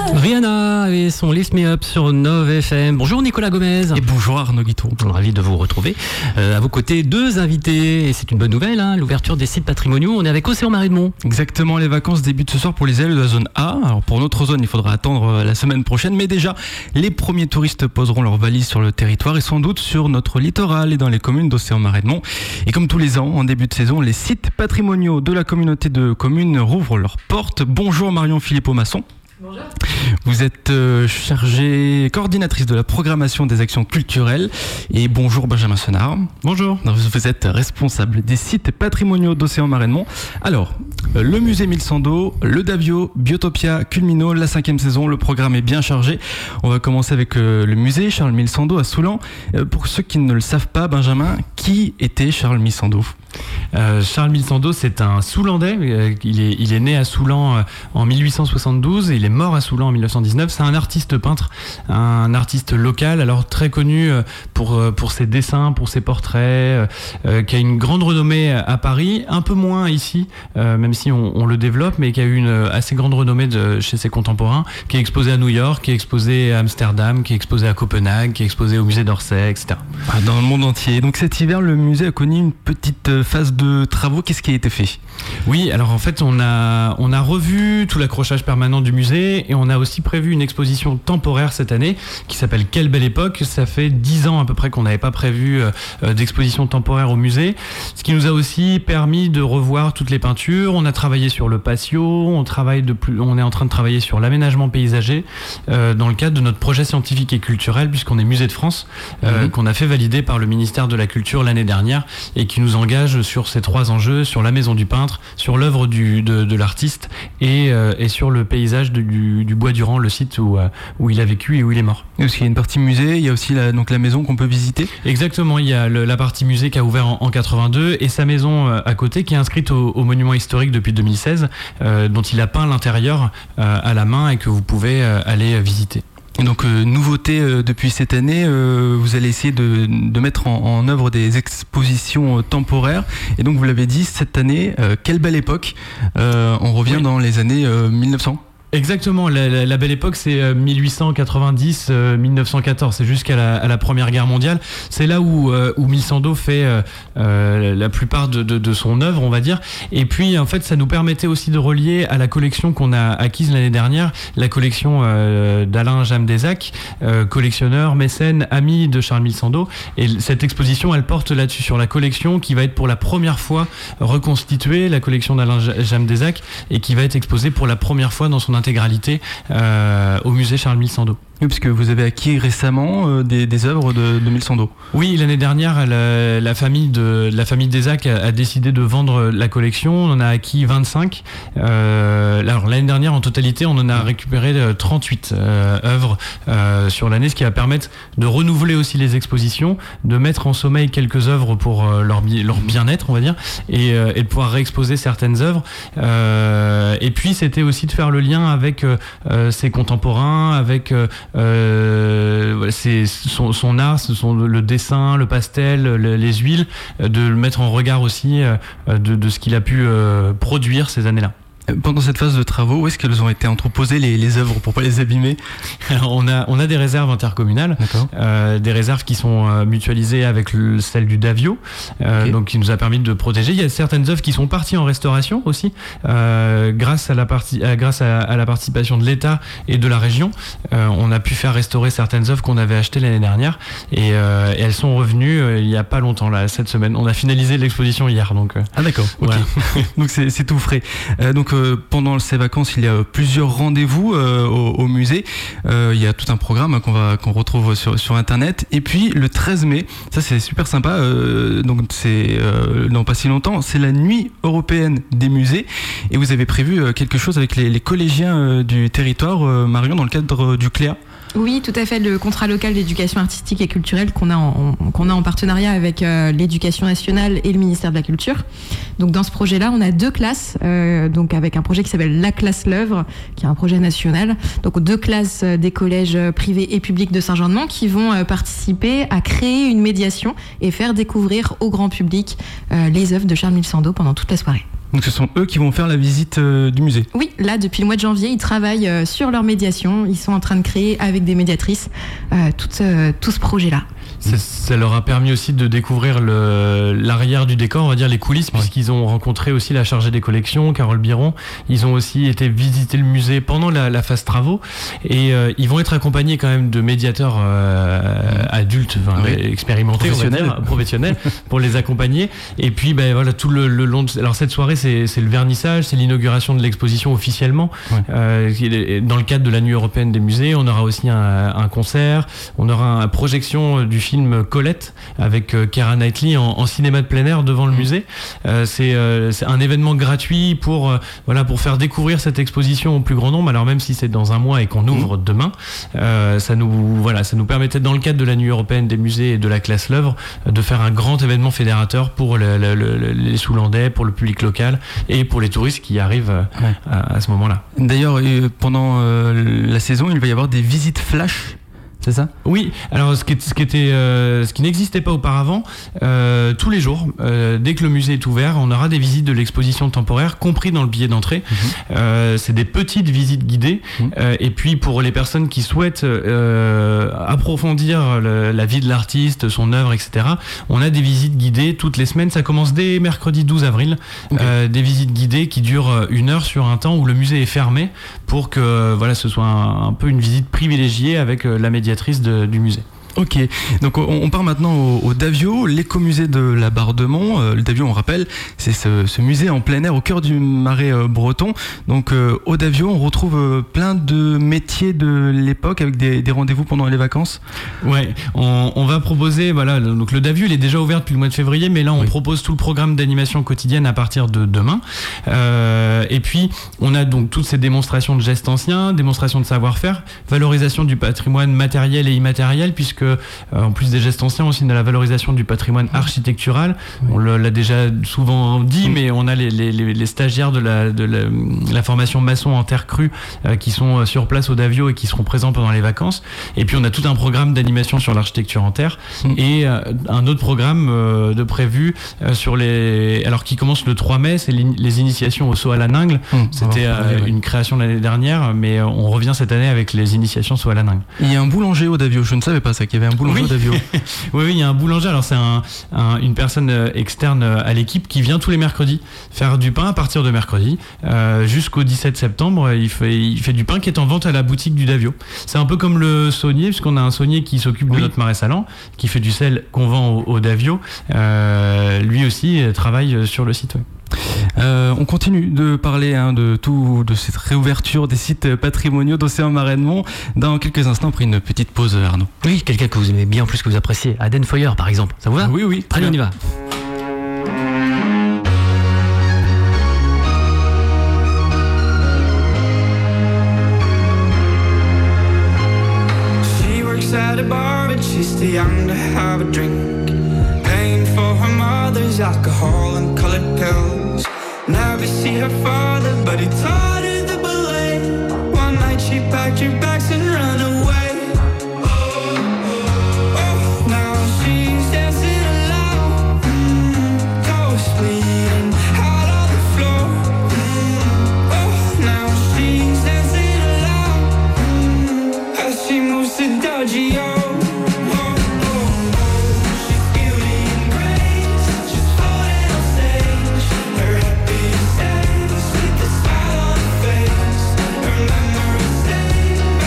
Rihanna et son Lift Me Up sur Nove FM. Bonjour Nicolas Gomez. Et bonjour Arnaud Guitton. Ravi de vous retrouver. À vos côtés, deux invités. Et c'est une bonne nouvelle, l'ouverture des sites patrimoniaux. On est avec Océan Marais-de-Mont. Exactement, les vacances débutent ce soir pour les élèves de la zone A. Alors pour notre zone, il faudra attendre la semaine prochaine. Mais déjà, les premiers touristes poseront leurs valises sur le territoire et sans doute sur notre littoral et dans les communes d'Océan Marais-de-Mont. Et comme tous les ans, en début de saison, les sites patrimoniaux de la communauté de communes rouvrent leurs portes. Bonjour Marion Philippot-Masson. Bonjour. Vous êtes chargée, coordinatrice de la programmation des actions culturelles. Et bonjour Benjamin Senard. Bonjour. Vous êtes responsable des sites patrimoniaux d'Océan Marais-de-Mont. Alors, le musée Mille Sans d'eau, le Davio, Biotopia, Culmino, la 5e saison, le programme est bien chargé. On va commencer avec le musée Charles Mille Sans d'eau à Soulan. Pour ceux qui ne le savent pas, Benjamin, qui était Charles Mille Sans d'eau ? Charles Mille Sans d'eau, c'est un Soulandais. Il est né à Soulan en 1872 et il est mort à Soulan en 1919. C'est un artiste peintre, un artiste local, alors très connu pour ses dessins, pour ses portraits, qui a une grande renommée à Paris, un peu moins ici, même si on le développe, mais qui a eu une assez grande renommée chez ses contemporains, qui est exposé à New York, qui est exposé à Amsterdam, qui est exposé à Copenhague, qui est exposé au musée d'Orsay, etc. Dans le monde entier. Donc cet hiver, le musée a connu une petite phase de travaux. Qu'est-ce qui a été fait ? Oui, alors en fait, on a revu tout l'accrochage permanent du musée et on a aussi prévu une exposition temporaire cette année qui s'appelle Quelle belle époque. Ça fait 10 ans à peu près qu'on n'avait pas prévu d'exposition temporaire au musée, ce qui nous a aussi permis de revoir toutes les peintures. On a travaillé sur le patio, on est en train de travailler sur l'aménagement paysager dans le cadre de notre projet scientifique et culturel, puisqu'on est musée de France, qu'on a fait valider par le ministère de la Culture l'année dernière et qui nous engage sur ces 3 enjeux, sur la maison du peintre, sur l'œuvre de l'artiste et sur le paysage du Bois Durand, le site où il a vécu et où il est mort. Parce qu'il y a une partie musée, il y a aussi la maison qu'on peut visiter. Exactement, il y a la partie musée qui a ouvert en 82 et sa maison à côté qui est inscrite au monument historique depuis 2016, dont il a peint l'intérieur à la main et que vous pouvez aller visiter. Et donc, nouveauté depuis cette année, vous allez essayer de mettre en œuvre des expositions temporaires. Et donc, vous l'avez dit, cette année, quelle belle époque. On revient dans les années 1900. Exactement, la belle époque c'est 1890-1914, c'est jusqu'à la Première Guerre mondiale. C'est là où Mille Sans d'eau fait la plupart de son œuvre, on va dire. Et puis en fait ça nous permettait aussi de relier à la collection qu'on a acquise l'année dernière, la collection d'Alain Jamdezac, collectionneur, mécène, ami de Charles Mille Sans d'eau. Et cette exposition elle porte là-dessus, sur la collection qui va être pour la première fois reconstituée, la collection d'Alain Jamdezac, et qui va être exposée pour la première fois dans son intégralité au musée Charles Mille Sans d'eau. Oui, parce que vous avez acquis récemment des œuvres de Mille Sans d'eau. Oui, l'année dernière, la famille Dezac a décidé de vendre la collection. On en a acquis 25. Alors l'année dernière, en totalité, on en a récupéré 38 œuvres sur l'année, ce qui va permettre de renouveler aussi les expositions, de mettre en sommeil quelques œuvres pour leur bien-être, on va dire, et de pouvoir réexposer certaines œuvres. Et puis, c'était aussi de faire le lien avec ses contemporains, avec son art, le dessin, le pastel, les huiles, de le mettre en regard aussi de ce qu'il a pu produire ces années-là. Pendant cette phase de travaux, où est-ce qu'elles ont été entreposées les œuvres pour pas les abîmer ? Alors on a des réserves intercommunales, des réserves qui sont mutualisées avec celle du Davio, donc qui nous a permis de protéger. Il y a certaines œuvres qui sont parties en restauration aussi, grâce à la participation de l'État et de la région. On a pu faire restaurer certaines œuvres qu'on avait achetées l'année dernière et elles sont revenues il y a pas longtemps, là, cette semaine. On a finalisé l'exposition hier, donc. Ah d'accord. Ok. Voilà. Donc c'est tout frais. Donc pendant ces vacances, il y a plusieurs rendez-vous au musée. Il y a tout un programme qu'on retrouve sur Internet. Et puis le 13 mai, ça c'est super sympa. Donc c'est dans pas si longtemps, c'est la nuit européenne des musées. Et vous avez prévu quelque chose avec les collégiens du territoire, Marion, dans le cadre du CLEA. Oui, tout à fait. Le contrat local d'éducation artistique et culturelle qu'on a en partenariat avec l'éducation nationale et le ministère de la Culture. Donc dans ce projet-là, on a 2 classes, donc avec un projet qui s'appelle La Classe L'Œuvre, qui est un projet national. Donc 2 classes des collèges privés et publics de Saint-Jean-de-Mont qui vont participer à créer une médiation et faire découvrir au grand public les œuvres de Charles Mille Sans d'eau pendant toute la soirée. Donc ce sont eux qui vont faire la visite du musée. Oui, là depuis le mois de janvier, ils travaillent sur leur médiation. Ils sont en train de créer avec des médiatrices tout ce projet-là. Ça leur a permis aussi de découvrir l'arrière du décor, on va dire les coulisses, puisqu'ils ont rencontré aussi la chargée des collections, Carole Biron. Ils ont aussi été visiter le musée pendant la phase travaux, et ils vont être accompagnés quand même de médiateurs adultes, expérimentés, professionnels, pour les accompagner. Et puis voilà, tout le long alors cette soirée, c'est le vernissage, c'est l'inauguration de l'exposition officiellement. Dans le cadre de la Nuit européenne des musées, on aura aussi un concert, on aura une projection du film Colette avec Keira Knightley en cinéma de plein air devant le musée. C'est un événement gratuit pour faire découvrir cette exposition au plus grand nombre. Alors même si c'est dans un mois et qu'on ouvre demain, ça nous permettait, dans le cadre de la Nuit européenne des musées et de la classe L'Œuvre, de faire un grand événement fédérateur pour les Soulandais, pour le public local et pour les touristes qui arrivent à ce moment-là. D'ailleurs, pendant la saison, il va y avoir des visites flash. C'est ça ? Oui. Alors, ce qui n'existait pas auparavant, tous les jours, dès que le musée est ouvert, on aura des visites de l'exposition temporaire, compris dans le billet d'entrée. C'est des petites visites guidées. Et puis, pour les personnes qui souhaitent approfondir la vie de l'artiste, son œuvre, etc., on a des visites guidées toutes les semaines. Ça commence dès mercredi 12 avril. Des visites guidées qui durent 1 heure sur un temps où le musée est fermé pour que ce soit un peu une visite privilégiée avec la médiatrice du musée. Ok, donc on part maintenant au Davio, l'écomusée de la Barre-de-Mont. Le Davio, on rappelle, c'est ce musée en plein air au cœur du Marais breton. Donc au Davio, on retrouve plein de métiers de l'époque avec des rendez-vous pendant les vacances. Ouais, on va proposer, donc le Davio il est déjà ouvert depuis le mois de février, mais là on propose tout le programme d'animation quotidienne à partir de demain. Et puis on a donc toutes ces démonstrations de gestes anciens, démonstrations de savoir-faire, valorisation du patrimoine matériel et immatériel, puisque en plus des gestes anciens, aussi on a la valorisation du patrimoine architectural. On l'a déjà souvent dit, mais on a les stagiaires de la formation maçon en terre crue qui sont sur place au Davio et qui seront présents pendant les vacances. Et puis on a tout un programme d'animation sur l'architecture en terre et un autre programme de prévu qui commence le 3 mai, c'est les initiations au saut à la ningle. C'était une création l'année dernière, mais on revient cette année avec les initiations saut à la ningle. Il y a un boulanger au Davio, je ne savais pas ça, qu'il y avait un boulanger au Davio. Oui, il y a un boulanger. Alors c'est une personne externe à l'équipe qui vient tous les mercredis faire du pain à partir de mercredi jusqu'au 17 septembre. Il fait du pain qui est en vente à la boutique du Davio. C'est un peu comme le saunier, puisqu'on a un saunier qui s'occupe de notre marais salant, qui fait du sel qu'on vend au Davio. Lui aussi travaille sur le site. On continue de parler de cette réouverture des sites patrimoniaux d'Océan Marais-de-Mont dans quelques instants, après une petite pause, Arnaud. Oui, quelqu'un que vous aimez bien, en plus que vous appréciez, Aden Foyer par exemple, ça vous va ? Oui, allez, on y va. She works at a bar but she's too young to have a drink, paying for her mother's alcohol and colored pills. Never see her father, but he taught her the ballet. One night she packed her bags and ran away. Now she's dancing alone, ghost bleeding out on the floor. Now she's dancing alone as she moves to Dodgio. Her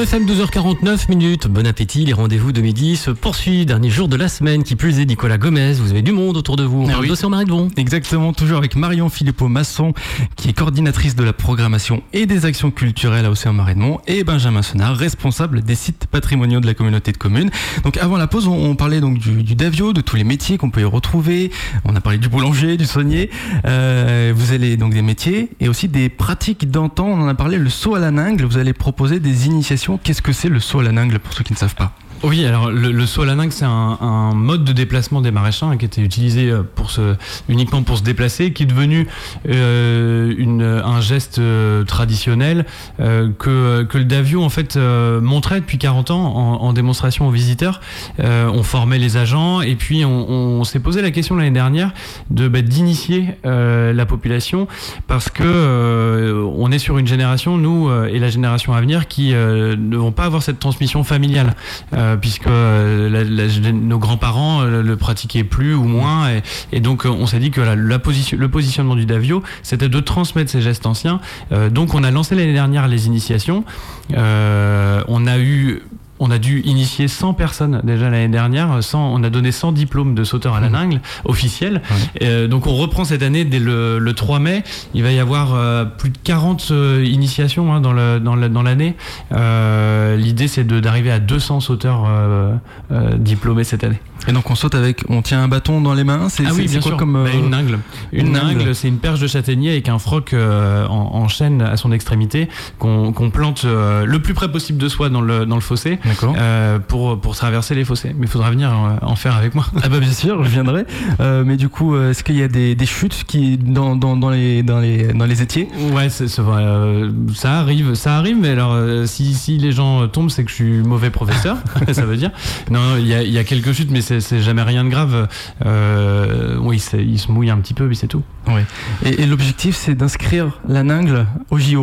FM, 12h49. Bon appétit, les rendez-vous de midi se poursuivent. Dernier jour de la semaine, qui plus est Nicolas Gomez. Vous avez du monde autour de vous. On parle d'Océan Marais-de-Vaux. Exactement, toujours avec Marion Philippot-Masson, qui est coordinatrice de la programmation et des actions culturelles à Océan Marais-de-Vaux, et Benjamin Senard, responsable des sites patrimoniaux de la communauté de communes. Donc avant la pause, on parlait donc du Davio, de tous les métiers qu'on peut y retrouver. On a parlé du boulanger, du saunier. Vous allez donc des métiers et aussi des pratiques d'antan. On en a parlé, le saut à la ningle. Vous allez proposer des initiations. Qu'est-ce que c'est le saut à la ningle pour ceux qui ne savent pas? Oui, alors le saut à la ningle, c'est un mode de déplacement des maraîchers qui était utilisé uniquement pour se déplacer, qui est devenu un geste traditionnel que le Davio en fait montrait depuis 40 ans en démonstration aux visiteurs. On formait les agents et puis on s'est posé la question l'année dernière d'initier la population, parce que on est sur une génération, nous et la génération à venir, qui ne vont pas avoir cette transmission familiale. Puisque nos grands-parents le pratiquaient plus ou moins, et donc on s'est dit que le positionnement du Davio, c'était de transmettre ces gestes anciens. Donc on a lancé l'année dernière les initiations. On a dû initier 100 personnes déjà l'année dernière. On a donné 100 diplômes de sauteurs à la ningle officiels. Ouais. Donc on reprend cette année dès le 3 mai. Il va y avoir plus de 40 initiations dans l'année. L'idée, c'est d'arriver à 200 sauteurs diplômés cette année. Et donc on tient un bâton dans les mains. Oui, bien sûr. Comme une ningle. Une ningle, c'est une perche de châtaignier avec un froc en chaîne à son extrémité qu'on plante le plus près possible de soi dans le fossé. Pour traverser les fossés. Mais il faudra venir en faire avec moi. Ah bah bien sûr, je viendrai. Mais du coup, est-ce qu'il y a des chutes dans les étiers? Ouais, ça arrive. Mais alors, si les gens tombent, c'est que je suis mauvais professeur. Ça veut dire. Non, il y a quelques chutes, mais c'est jamais rien de grave. Oui, il se mouille un petit peu, mais c'est tout. Ouais. Et l'objectif, c'est d'inscrire la ningle au JO.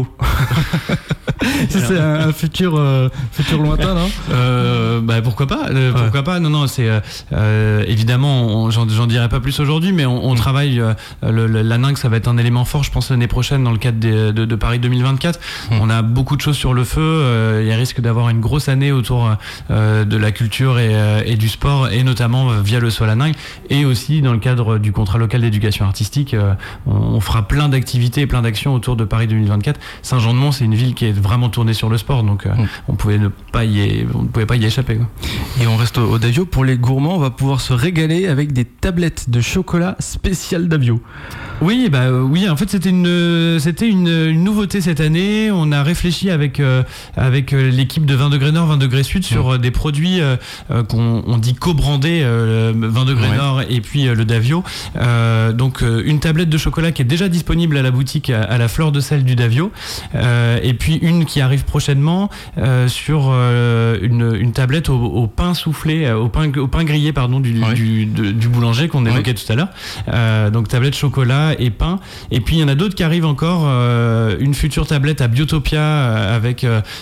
C'est un futur lointain, non? Pourquoi pas? Pourquoi pas? Non, c'est évidemment, j'en dirai pas plus aujourd'hui, mais on travaille. La ningle, ça va être un élément fort, je pense, l'année prochaine dans le cadre de Paris 2024. On a beaucoup de choses sur le feu. Il y a risque d'avoir une grosse année autour de la culture et du sport, et notamment via le saut à la ningle, et aussi dans le cadre du contrat local d'éducation artistique. On fera plein d'activités et plein d'actions autour de Paris 2024. Saint-Jean-de-Mont, c'est une ville qui est vraiment tournée sur le sport, donc on ne pouvait pas y échapper, quoi. Et on reste au Davio. Pour les gourmands, on va pouvoir se régaler avec des tablettes de chocolat spécial Davio. Oui, en fait c'était une nouveauté cette année. On a réfléchi avec l'équipe de 20 degrés Nord, 20 degrés Sud sur des produits qu'on dit co-brandés, 20 degrés Nord et puis le Davio. Donc une tablette de chocolat qui est déjà disponible à la boutique à la fleur de sel du Davio, et puis une qui arrive prochainement sur une tablette au pain soufflé, au pain grillé du boulanger qu'on évoquait tout à l'heure. Donc tablette chocolat et pain. Et puis il y en a d'autres qui arrivent encore, une future tablette à Biotopia avec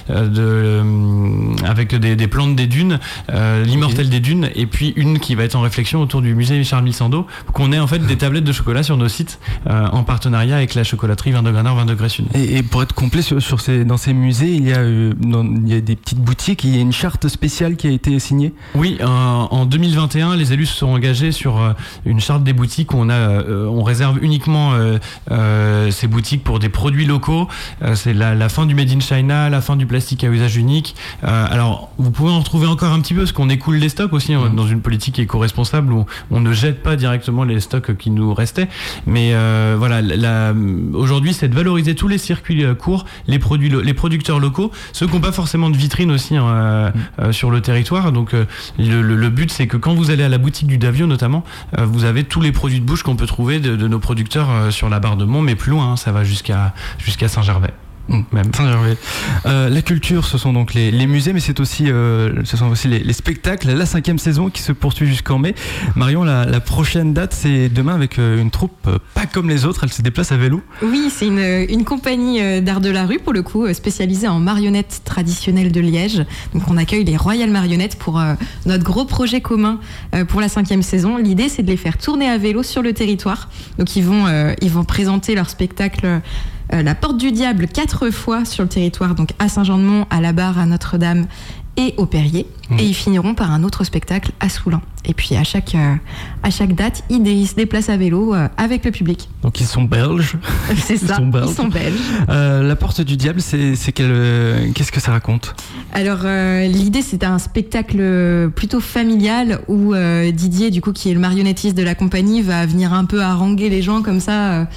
des plantes des dunes, l'immortel des dunes, et puis une qui va être en réflexion autour du musée Charles Missando, qu'on ait en fait des tablettes de chocolat sur nos sites en partenariat avec la chocolaterie 20 degrés Nord, 20 degrés Sud. Et pour être complet dans ces musées, il y a des petites boutiques, il y a une charte spéciale qui a été signée. Oui, en 2021, les élus se sont engagés sur une charte des boutiques où on réserve uniquement ces boutiques pour des produits locaux. C'est la fin du Made in China, la fin du plastique à usage unique. Alors, vous pouvez en retrouver encore un petit peu, parce qu'on écoule les stocks aussi dans une politique éco-responsable où on ne jette pas directement les stocks qui nous restaient. Mais aujourd'hui, c'est de valoriser tous les circuits courts, les producteurs locaux, ceux qui n'ont pas forcément de vitrine aussi sur le territoire. Donc le but, c'est que quand vous allez à la boutique du Davio notamment, vous avez tous les produits de bouche qu'on peut trouver de nos producteurs sur la barre de Mont, mais plus loin, ça va jusqu'à Saint-Gervais. Même. La culture, ce sont donc les musées, mais ce sont aussi les spectacles. La 5e saison qui se poursuit jusqu'en mai. Marion, la prochaine date, c'est demain avec une troupe pas comme les autres. Elle se déplace à vélo. Oui, c'est une compagnie d'art de la rue, pour le coup, spécialisée en marionnettes traditionnelles de Liège. Donc on accueille les Royal Marionnettes pour notre gros projet commun pour la 5e saison. L'idée, c'est de les faire tourner à vélo sur le territoire. Donc ils vont présenter leur spectacle la Porte du Diable 4 fois sur le territoire, donc à Saint-Jean-de-Mont, à la Barre, à Notre-Dame et au Perrier. Et ils finiront par un autre spectacle à Soulan. Et puis à chaque date, ils se déplacent à vélo avec le public. Donc ils sont belges. C'est ça, ils sont belges. La Porte du Diable, qu'est-ce que ça raconte ? Alors l'idée, c'est un spectacle plutôt familial où Didier, du coup, qui est le marionnettiste de la compagnie, va venir un peu haranguer les gens comme ça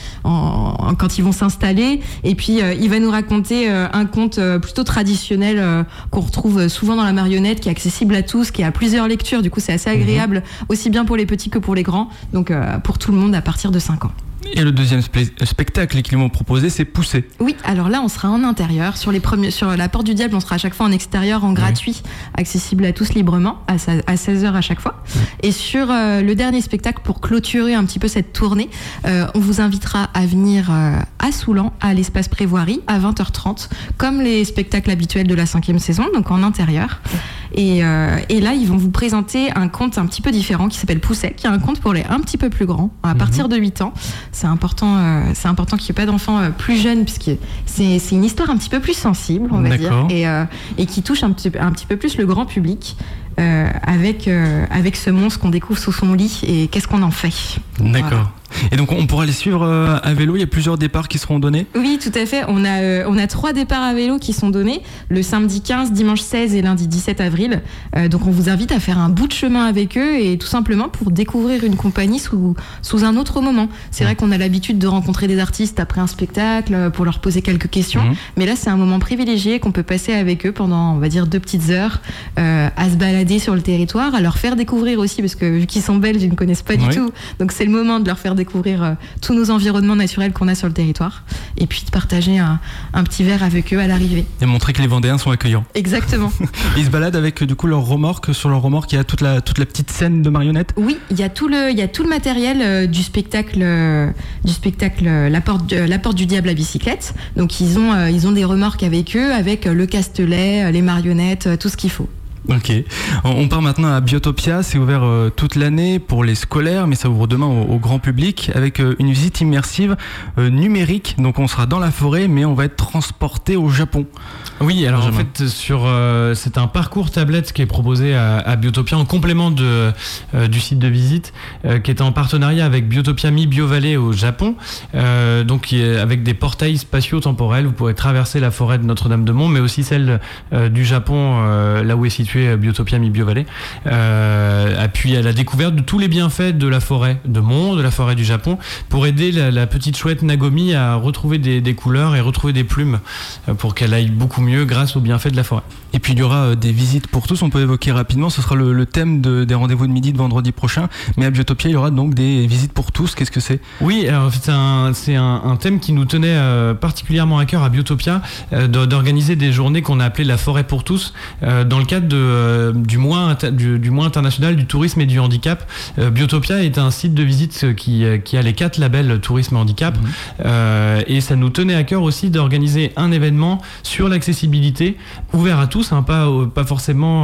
quand ils vont s'installer. Et puis il va nous raconter un conte plutôt traditionnel qu'on retrouve souvent dans la marionnette, qui est accessible à tous, qui a plusieurs lectures. Du coup, c'est assez agréable, aussi bien pour les petits que pour les grands. Donc pour tout le monde à partir de 5 ans. Et le deuxième spectacle qu'ils vont proposer, c'est Pousser. Oui, alors là, on sera en intérieur. Sur la Porte du Diable, on sera à chaque fois en extérieur, en gratuit, accessible à tous librement, à 16h à chaque fois. Et sur le dernier spectacle, pour clôturer un petit peu cette tournée, on vous invitera à venir à Soulan, à l'espace Prévoirie, à 20h30, comme les spectacles habituels de la 5e saison, donc en intérieur. Et là, ils vont vous présenter un conte un petit peu différent qui s'appelle Pousset, qui est un conte pour les un petit peu plus grands, à partir de 8 ans. C'est important qu'il n'y ait pas d'enfants plus jeunes, puisque c'est une histoire un petit peu plus sensible, on va dire, et qui touche un petit peu plus le grand public. Avec ce monstre qu'on découvre sous son lit et qu'est-ce qu'on en fait. D'accord. Voilà. Et donc on pourra les suivre à vélo, il y a plusieurs départs qui seront donnés ? Oui, tout à fait. On a 3 départs à vélo qui sont donnés, le samedi 15, dimanche 16 et lundi 17 avril. Donc on vous invite à faire un bout de chemin avec eux et tout simplement pour découvrir une compagnie sous un autre moment. C'est vrai qu'on a l'habitude de rencontrer des artistes après un spectacle pour leur poser quelques questions, mais là c'est un moment privilégié qu'on peut passer avec eux pendant, on va dire, 2 petites heures à se balader sur le territoire, à leur faire découvrir aussi, parce que vu qu'ils sont belges, ils ne connaissent pas du tout, donc c'est le moment de leur faire découvrir tous nos environnements naturels qu'on a sur le territoire, et puis de partager un petit verre avec eux à l'arrivée. Et montrer que les Vendéens sont accueillants. Exactement. Ils se baladent avec du coup leur remorque. Sur leur remorque, il y a toute la petite scène de marionnettes. Oui, il y a tout le matériel du spectacle la porte du Diable à bicyclette. Donc ils ont des remorques avec eux, avec le castelet, les marionnettes, tout ce qu'il faut. Ok, on part maintenant à Biotopia, c'est ouvert toute l'année pour les scolaires, mais ça ouvre demain au grand public avec une visite immersive numérique. Donc on sera dans la forêt, mais on va être transporté au Japon. Oui, alors en fait, c'est un parcours tablette qui est proposé à Biotopia en complément du site de visite, qui est en partenariat avec Biotopia Mi-Bio-Vallée au Japon, donc avec des portails spatio-temporels. Vous pourrez traverser la forêt de Notre-Dame-de-Mont, mais aussi celle du Japon, là où est situé Biotopia Mi-Bio-Vallée, appuie à la découverte de tous les bienfaits de la forêt de Mont, de la forêt du Japon, pour aider la petite chouette Nagomi à retrouver des couleurs et retrouver des plumes, pour qu'elle aille beaucoup mieux grâce aux bienfaits de la forêt. Et puis il y aura des visites pour tous, on peut évoquer rapidement, ce sera le thème des rendez-vous de midi de vendredi prochain, mais à Biotopia il y aura donc des visites pour tous. Qu'est-ce que c'est ? Oui, alors en fait c'est un thème qui nous tenait particulièrement à cœur à Biotopia, d'organiser des journées qu'on a appelées la forêt pour tous, dans le cadre du mois international du tourisme et du handicap. Biotopia est un site de visite qui a les 4 labels tourisme et handicap, et ça nous tenait à cœur aussi d'organiser un événement sur l'accessibilité ouvert à tous, pas forcément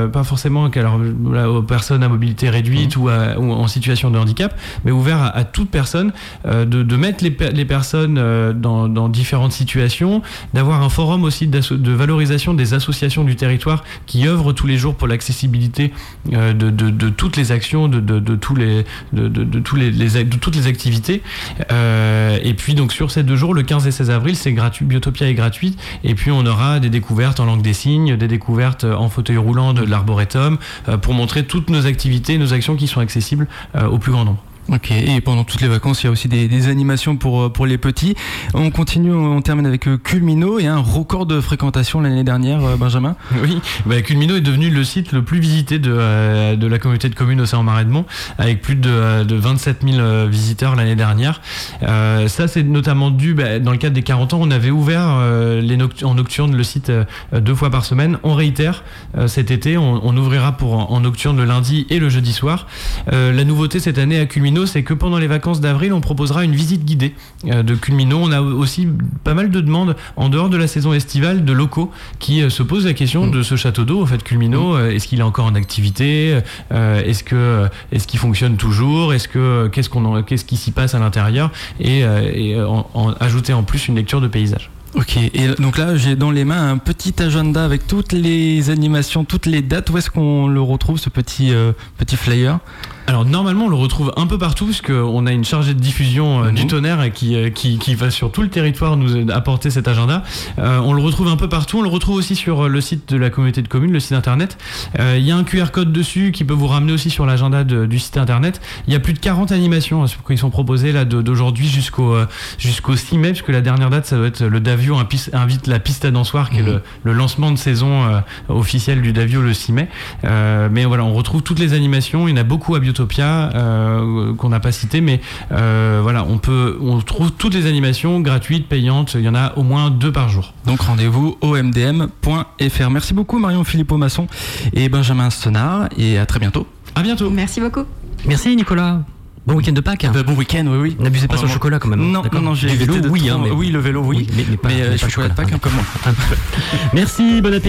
aux personnes à mobilité réduite ou en situation de handicap, mais ouvert à toute personne, de mettre les personnes dans différentes situations, d'avoir un forum aussi de valorisation des associations du territoire qui œuvrent tous les jours pour l'accessibilité de toutes les actions, de toutes les activités. Et puis donc sur ces 2 jours, le 15 et 16 avril, c'est gratuit, Biotopia est gratuite, et puis on aura des découvertes en langue des signes, des découvertes en fauteuil roulant de l'arboretum, pour montrer toutes nos activités, nos actions qui sont accessibles au plus grand nombre. Ok, et pendant toutes les vacances, il y a aussi des animations pour les petits. On continue, on termine avec Culmino et un record de fréquentation l'année dernière, Benjamin. Oui, Culmino est devenu le site le plus visité de la communauté de communes Océan-Marais de Mont, avec plus de 27 000 visiteurs l'année dernière. Ça, c'est notamment dû, dans le cadre des 40 ans, on avait ouvert en nocturne le site 2 fois par semaine. On réitère cet été, on ouvrira en nocturne le lundi et le jeudi soir. La nouveauté cette année à Culmino, Culmino, c'est que pendant les vacances d'avril, on proposera une visite guidée de Culmino. On a aussi pas mal de demandes en dehors de la saison estivale de locaux qui se posent la question de ce château d'eau, en fait, Culmino. Est-ce qu'il est encore en activité? Est-ce qu'il fonctionne toujours? Qu'est-ce qui s'y passe à l'intérieur? Et ajouter en plus une lecture de paysage. Ok, et donc là j'ai dans les mains un petit agenda avec toutes les animations, toutes les dates. Où est-ce qu'on le retrouve, ce petit flyer? Alors normalement on le retrouve un peu partout puisqu'on a une chargée de diffusion du tonnerre qui va sur tout le territoire nous apporter cet agenda. On le retrouve un peu partout, on le retrouve aussi sur le site de la communauté de communes, le site internet. Il y a un QR code dessus qui peut vous ramener aussi sur l'agenda du site internet. Il y a plus de 40 animations qui sont proposées là d'aujourd'hui jusqu'au 6 mai, puisque la dernière date ça doit être le Davio invite la piste à dansoir qui est le lancement de saison officiel du Davio le 6 mai. Mais voilà, on retrouve toutes les animations, il y en a beaucoup à Biotopia qu'on n'a pas cité, mais voilà, on trouve toutes les animations gratuites, payantes, il y en a au moins 2 par jour. Donc rendez-vous omdm.fr. Merci beaucoup Marion Philippot-Masson et Benjamin Stenard, et à très bientôt. À bientôt. Merci beaucoup. Merci Nicolas. Bon week-end de Pâques. Bon week-end, oui. N'abusez pas sur le chocolat quand même. Non, j'ai du vélo, oui, oui, oui, le vélo, oui. Mais pas chocolat de Pâques, un peu moins. Merci, bon appétit.